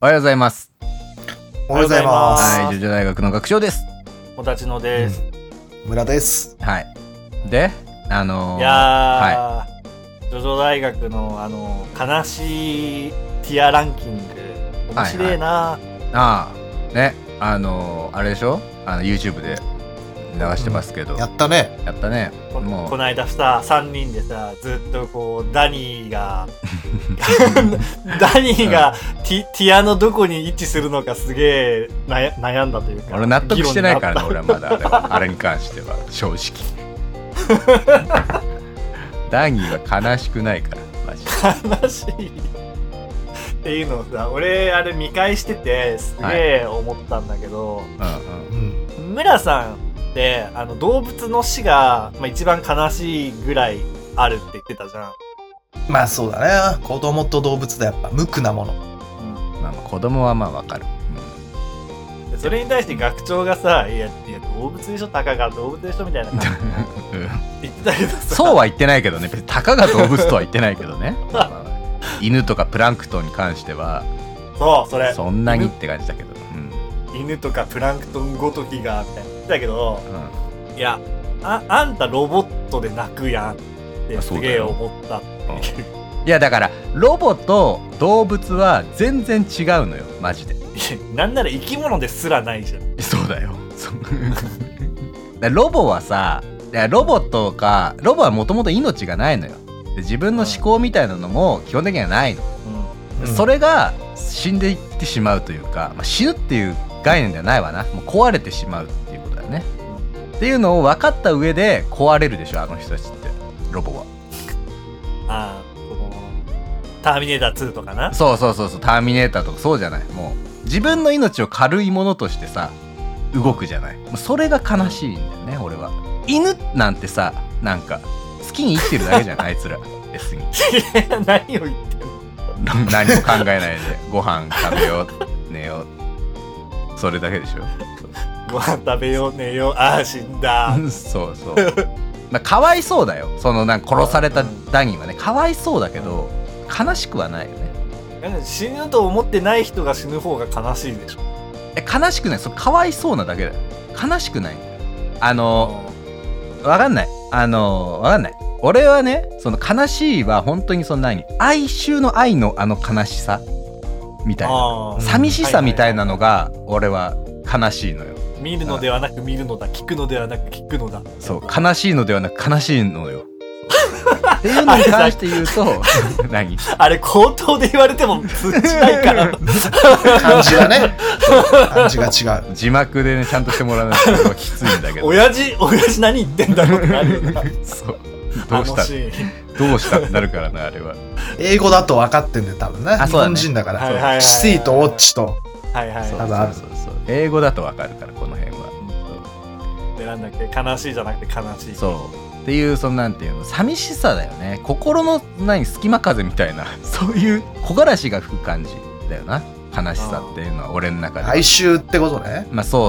おはようございます。 おはようございます。 はい、ジョジョ大学の学長です。 もたちのです。 村です。 はい。で、 いやー、 はい、 ジョジョ大学の悲しいティアランキング面白いな。 はいはい、ああ、ね、あれでしょ？YouTube で流してますけど、 やったね。 もうこの間さ、3人でさ、ずっとこうダニーがティアのどこに位置するのかすげえ悩んだというか、 俺納得してないからね。俺はまだあれに関しては正直ダニーは悲しくないからマジ悲しいっていうのをさ、俺あれ見返しててすげえ思ったんだけど、村さんで動物の死が、一番悲しいぐらいあるって言ってたじゃん。 まあそうだね。子供と動物でやっぱ無垢なもの、 まあ子供はまあわかる、 それに対して学長がさ、いや動物でしょ、たかが動物でしょみたいな感じで言ってたけどさ、 そうは言ってないけどね。別にたかが動物とは言ってないけどね犬とかプランクトンに関してはそんなにって感じだけど、 犬とかプランクトンごときがみたいな言ってたけど、いや あんたロボットで泣くやんってすげえ思ったっていう、 いやだからロボと動物は全然違うのよマジで。 なんなら生き物ですらないじゃん。 そうだよロボはさ、ロボはもともと命がないのよ。で自分の思考みたいなのも基本的にはないの、それが死んでいってしまうというか、死ぬっていう概念ではないわな。もう壊れてしまうっていうことだよね、っていうのを分かった上で壊れるでしょ、あの人たちって。ロボはターミネーター2とかな。 そうターミネーターとかそうじゃない。もう自分の命を軽いものとしてさ動くじゃない。もうそれが悲しいんだよね俺は。犬なんてさ、なんか好きに生きてるだけじゃんあいつら別に何を言ってんの何も考えないでご飯食べよう寝よう、それだけでしょ。 ご飯食べよう寝よう、ああ死んだそうかわいそうだよ。そのなんか殺されたダニーはね、かわいそうだけど悲しくはないよね。 死ぬと思ってない人が死ぬ方が悲しいでしょ。 悲しくない。それかわいそうなだけだよ。悲しくない。わかんない。俺はね、その悲しいは本当にその哀愁の愛の悲しさみたいな、寂しさみたいなのが俺は悲しいのよ。 見るのではなく見るのだ、聞くのではなく聞くのだ。 そう、悲しいのではなく悲しいのよっていうのに関して言うと何あれ口頭で言われても通じないから感じがね感じが違う。 字幕でねちゃんとしてもらわないときついんだけど親父何言ってんだろうってなるよなそうどうしたってなるからなあれは。 英語だと分かってんだよ多分ね。日本人だからシティとウォッチと多分ある。 英語だと分かるからこの辺は。 でなんだっけ、悲しいじゃなくて悲しい。 そうっていうそのなんていうの、寂しさだよね。心の隙間風みたいなそういう木枯らしが吹く感じだよな、悲しさっていうのは俺の中で。 哀愁ってことね。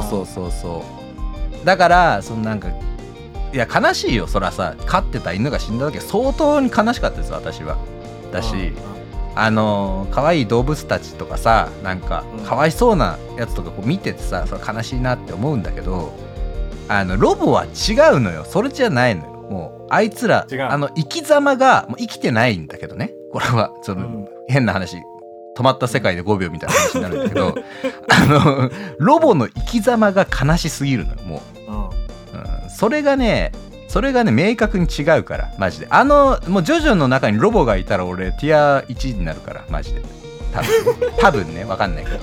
そうだからそのなんかいや悲しいよ。そらさ、飼ってた犬が死んだ時は相当に悲しかったです私は。だし可愛い動物たちとかさ、なんかかわいそうなやつとかこう見ててさ、それ悲しいなって思うんだけど、ロボは違うのよ。それじゃないのよ。もうあいつら生き様がもう生きてないんだけどね。これはその、変な話、止まった世界で5秒みたいな話になるんだけどロボの生き様が悲しすぎるのよもう、それがね明確に違うからマジで。もうジョジョの中にロボがいたら俺ティア1になるからマジで。多分ね、分かんないけど、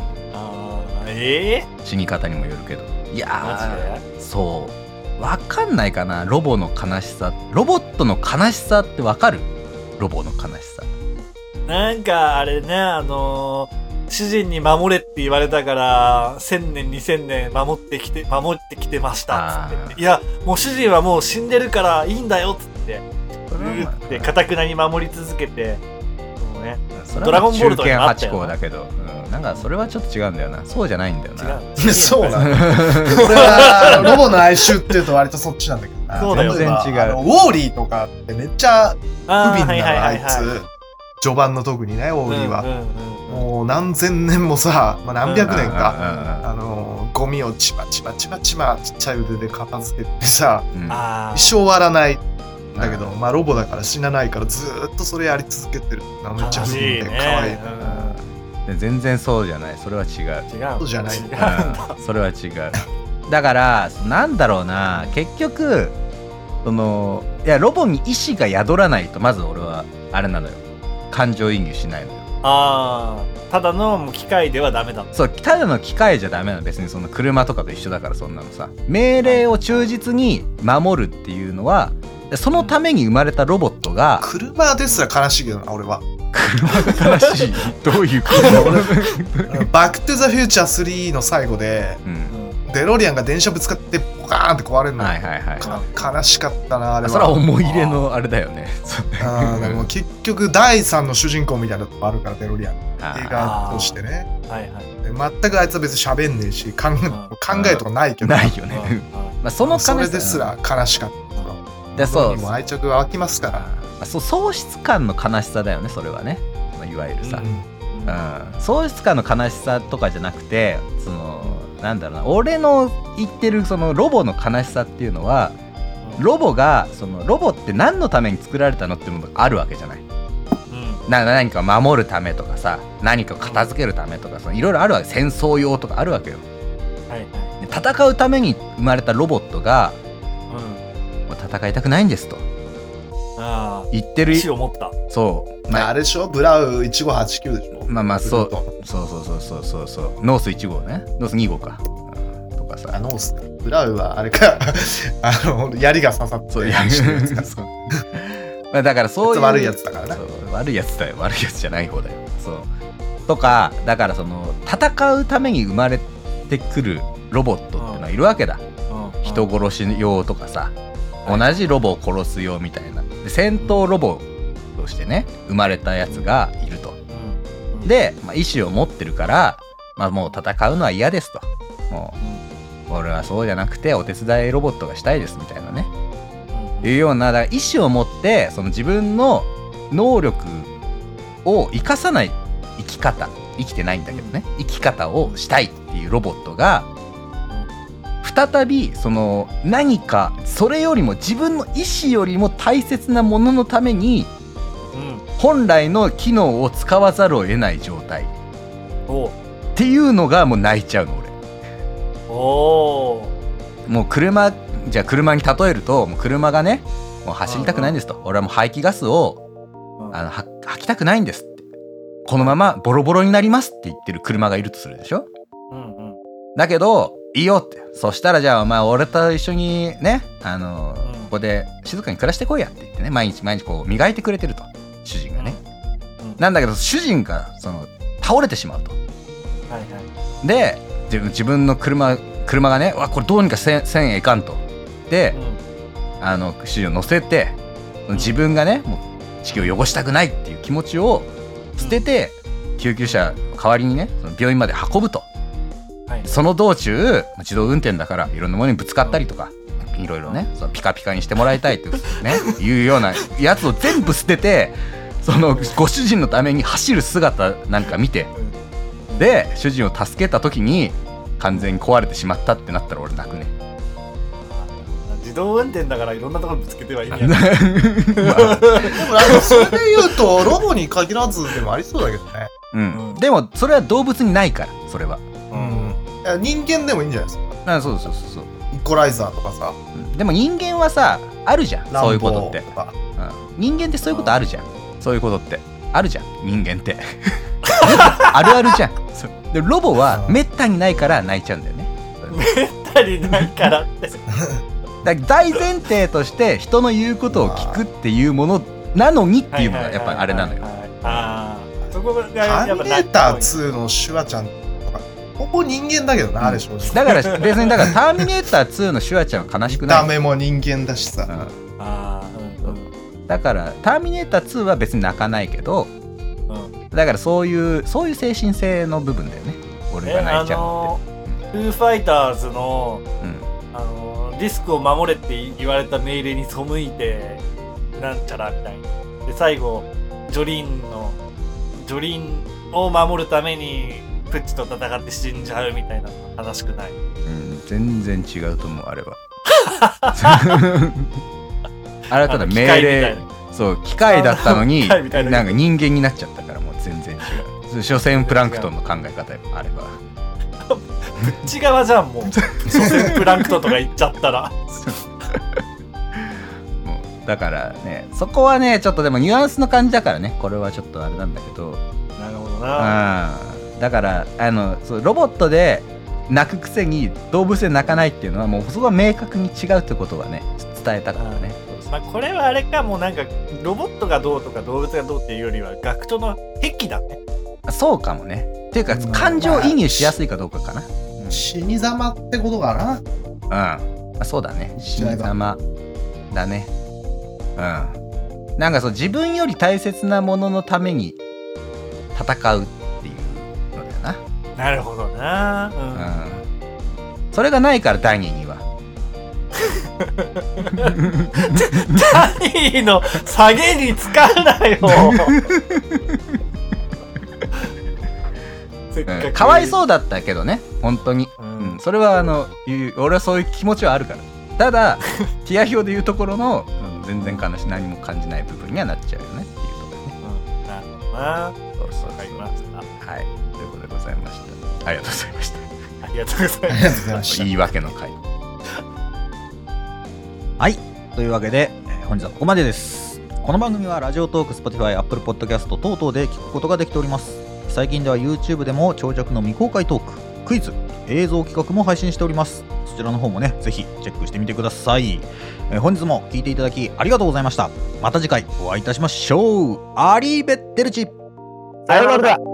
死に方にもよるけど。いやーそう分かんないかな。ロボの悲しさ、ロボットの悲しさって分かる？ロボの悲しさなんかあれね、主人に守れって言われたから1000年2000年守ってきてましたっつって、いやもう主人はもう死んでるからいいんだよっつって堅くなに守り続けて、もうね、ドラゴンボールとかにもあったよな。 中堅8校だけど、なんかそれはちょっと違うんだよな。そうじゃないんだよな。 そうなの俺はロボの哀愁っていうと割とそっちなんだけどな。 そうだよ、 全然違う。 ウォーリーとかってめっちゃ不憫なのあいつ。序盤の特にね、ウォーリーは。 もう何千年もさ、まあ、何百年か、ゴミをちまちっちゃい腕で片付けてさ、一生終わらないんだけど、まあロボだから死なないからずっとそれやり続けてる。めっちゃ不憫で可愛い。 全然そうじゃない。それは違う。 そうじゃない。 それは違う。だからなんだろうな、結局いやロボに意志が宿らないとまず俺はあれなのよ。感情移入しないのよ。 ただの機械ではダメだ。 そう、ただの機械じゃダメなの。別にその車とかと一緒だから。そんなのさ、命令を忠実に守るっていうのはそのために生まれたロボットが、 車ですら悲しいけどな、俺は。 車が悲しい。どういう車？ バックトゥザフューチャー3の最後で、デロリアンが電車ぶつかってポカーンって壊れるの、悲しかったなあれは。 それは思い入れのあれだよね。 でも結局第3の主人公みたいなとこあるから、デロリアン映画としてね。全くあいつは別に喋んねえし考えとかないけど、 ないよね。それですら悲しかった。そうも愛着が湧きますから。 喪失感の悲しさだよね、それはね。いわゆるさ、喪失感の悲しさとかじゃなくて、なんだろうな、俺の言ってるそのロボの悲しさっていうのは、ロボって何のために作られたのっていうのがあるわけじゃない。何か守るためとかさ、何か片付けるためとかさ、いろいろあるわけ。戦争用とかあるわけよ。戦うために生まれたロボットが、もう戦いたくないんですと言ってる。 意思を持った。 そう。 あれでしょ、ブラウ1589でしょ。 そう。ノース1号ね。ノース2号か。とかさ。 ノース。ブラウはあれか。槍が刺さって。 そう、槍してるやつ。だからそういう。 悪いやつだからね。 悪いやつだよ。悪いやつじゃない方だよ。そう。とか、だから戦うために生まれてくるロボットっていうのはいるわけだ。人殺し用とかさ。同じロボを殺すよみたいな。で、戦闘ロボとしてね生まれたやつがいると。で、意志を持ってるから、もう戦うのは嫌ですと。もう俺はそうじゃなくてお手伝いロボットがしたいですみたいなね、いうような、だから意志を持ってその自分の能力を生かさない生きてないんだけどね、生き方をしたいっていうロボットが再び何かそれよりも自分の意志よりも大切なもののために、本来の機能を使わざるを得ない状態っていうのがもう泣いちゃうの俺。もう車に例えると、もう車がねもう走りたくないんですと。俺はもう排気ガスを吐きたくないんですって、このままボロボロになりますって言ってる車がいるとするでしょ。だけどいいよって、そしたらじゃあお前俺と一緒にねここで静かに暮らしてこいやって言ってね、毎日こう磨いてくれてると主人がね、なんだけど主人が倒れてしまうと。で自分の車がね、これどうにかせんえいかんと。で、主人を乗せて、自分がねもう地球を汚したくないっていう気持ちを捨てて、救急車代わりにね病院まで運ぶと。その道中自動運転だからいろんなものにぶつかったりとか、いろいろねピカピカにしてもらいたいってねいうようなやつを全部捨てて、ご主人のために走る姿なんか見て、で主人を助けた時に完全に壊れてしまったってなったら俺泣くね。 自動運転だからいろんなところぶつけてはいいんやでもそれで言うとロボに限らずでもありそうだけどね。 でもそれは動物にないから、それは。 人間でもいいんじゃないですか。 そうイコライザーとかさ、 でも人間はさあるじゃん、そういうことって。人間ってそういうことあるじゃん、そういうことってあるじゃん、人間ってあるあるじゃん。でロボはめったにないから泣いちゃうんだよね。 めったにないからってだ大前提として人の言うことを聞くっていうものなのにっていうのがやっぱりあれなのよ。 そこがターミネーター2のシュワちゃんとかほぼ人間だけどな、あれ正直。 だから別にターミネーター2のシュワちゃんは悲しくない。 見た目も人間だしさ。 だからターミネーター2は別に泣かないけど、だからそういう精神性の部分だよね、俺が泣いちゃうのって。 フーファイターズの、ディスクを守れって言われた命令に背いてなんちゃらみたいなで、最後ジョリーンを守るためにプッチと戦って死んじゃうみたいなの悲しくない？ 全然違うと思うあれは。あれはただ命令、そう機械だったのになんか人間になっちゃったからもう全然違う。所詮プランクトンの考え方よあれは。 プッチ側じゃんもう。所詮プランクトンとか言っちゃったら。 もうだからねそこはねちょっとでもニュアンスの感じだからねこれはちょっとあれなんだけど。 なるほどな。 だからそうロボットで泣くくせに動物で泣かないっていうのはもうそこは明確に違うってことはね伝えたからね。 まあ、これはあれかもうなんかロボットがどうとか動物がどうっていうよりは学長の癖だね。 そうかもね。っていうか感情移入しやすいかどうかかな。 死に様ってことかな。 まあ、そうだね死に様だね。なんかそう自分より大切なもののために戦うっていうのだよな。 なるほどな。 それがないからダニーには。 ダニーの下げに使うなよ。 かわいそうだったけどね本当に、それは俺はそういう気持ちはあるから。ただティア表でいうところの、全然何も感じない部分にはなっちゃうよねっていうところね。 なるほどな。 そうわかりました。はいということでございました。ありがとうございました。 ありがとうございました。 言い訳の回。 はい、というわけで本日はここまでです。この番組はラジオトーク、Spotify、Apple Podcast 等々で聞くことができております。最近では YouTube でも長尺の未公開トーク、クイズ、映像企画も配信しております。そちらの方もねぜひチェックしてみてください。本日も聞いていただきありがとうございました。また次回お会いいたしましょう。アリーベッテルチ。 さようなら。